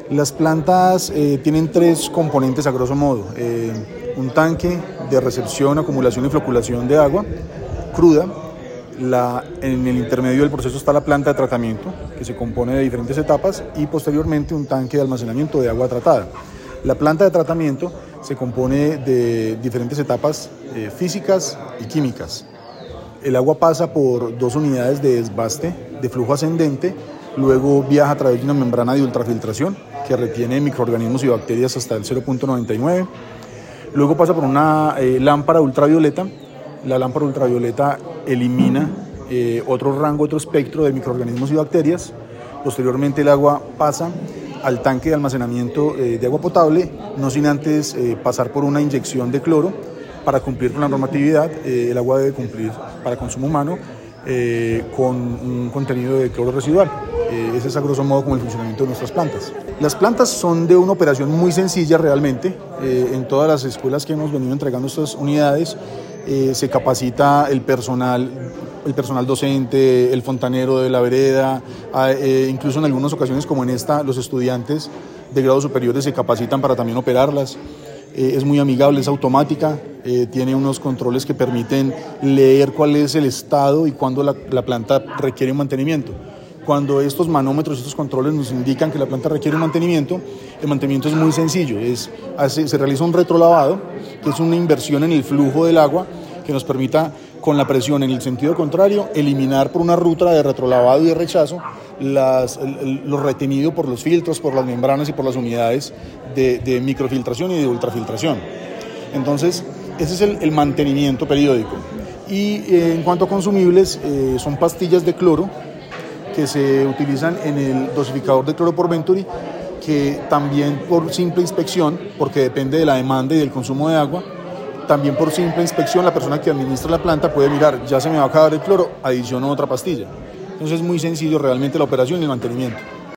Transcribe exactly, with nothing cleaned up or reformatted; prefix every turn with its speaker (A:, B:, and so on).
A: Las plantas eh, tienen tres componentes a grosso modo. Eh, un tanque de recepción, acumulación y floculación de agua cruda. La, en el intermedio del proceso está la planta de tratamiento, que se compone de diferentes etapas, y posteriormente un tanque de almacenamiento de agua tratada. La planta de tratamiento se compone de diferentes etapas eh, físicas y químicas. El agua pasa por dos unidades de desbaste de flujo ascendente, luego viaja a través de una membrana de ultrafiltración que retiene microorganismos y bacterias hasta el cero punto noventa y nueve. Luego pasa por una eh, lámpara ultravioleta. La lámpara ultravioleta elimina eh, otro rango, otro espectro de microorganismos y bacterias. Posteriormente el agua pasa al tanque de almacenamiento eh, de agua potable, no sin antes eh, pasar por una inyección de cloro. Para cumplir con la normatividad, eh, el agua debe cumplir para consumo humano eh, con un contenido de cloro residual. Eh, ese es a grosso modo como el funcionamiento de nuestras plantas. Las plantas son de una operación muy sencilla realmente. Eh, en todas las escuelas que hemos venido entregando estas unidades eh, se capacita el personal, el personal docente, el fontanero de la vereda, eh, incluso en algunas ocasiones como en esta, los estudiantes de grados superiores se capacitan para también operarlas. Eh, es muy amigable, es automática, eh, tiene unos controles que permiten leer cuál es el estado y cuándo la, la planta requiere un mantenimiento. Cuando estos manómetros, estos controles nos indican que la planta requiere un mantenimiento, el mantenimiento es muy sencillo. Es, hace, se realiza un retrolavado, que es una inversión en el flujo del agua que nos permita, con la presión en el sentido contrario, eliminar por una ruta de retrolavado y de rechazo las, el, el, lo retenido por los filtros, por las membranas y por las unidades de, de microfiltración y de ultrafiltración. Entonces, ese es el, el mantenimiento periódico. Y eh, en cuanto a consumibles, eh, son pastillas de cloro que se utilizan en el dosificador de cloro por Venturi, que también por simple inspección, porque depende de la demanda y del consumo de agua, también por simple inspección la persona que administra la planta puede mirar, ya se me va a acabar el cloro, adiciono otra pastilla. Entonces es muy sencillo realmente la operación y el mantenimiento.